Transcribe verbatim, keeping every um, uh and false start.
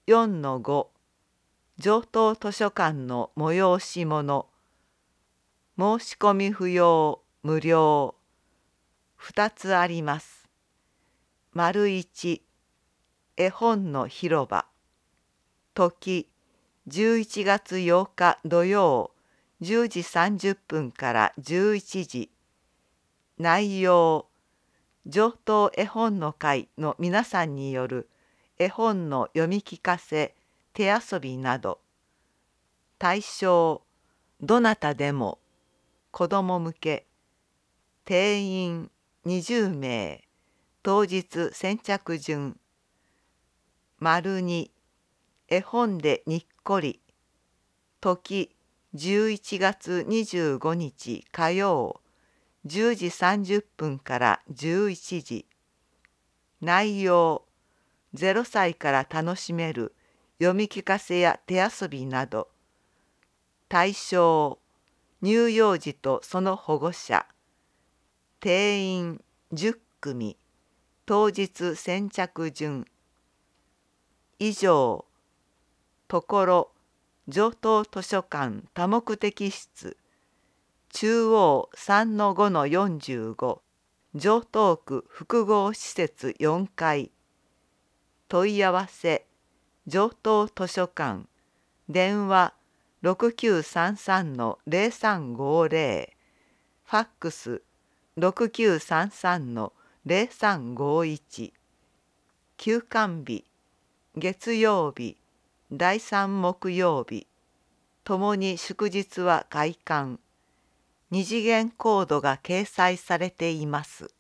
よんのご、上等図書館の催し物、申し込み不要、無料、ふたつあります。丸いち、絵本の広場、時、じゅういちがつようか土曜、じゅうじさんじゅっぷんからじゅういちじ。内容、上等絵本の会の皆さんによる絵本の読み聞かせ、手遊びなど。対象、どなたでも、子ども向け。定員にじゅうめい、当日先着順。丸に、絵本でにっこり。時、じゅういちがつにじゅうごにち火曜、じゅうじさんじゅっぷんからじゅういちじ。内容、ゼロさいから楽しめる読み聞かせや手遊びなど。対象、乳幼児とその保護者。定員じゅっくみ、当日先着順。以上、ところ、上等図書館多目的室、中央 さんのごのよんじゅうご、城東区複合施設よんかい。問い合わせ、上等図書館、電話ろくきゅうさんさんのゼロさんごゼロ、ファックスろくきゅうさんさんのゼロさんごいち。休館日、月曜日、だいさん木曜日、ともに祝日は開館。二次元コードが掲載されています。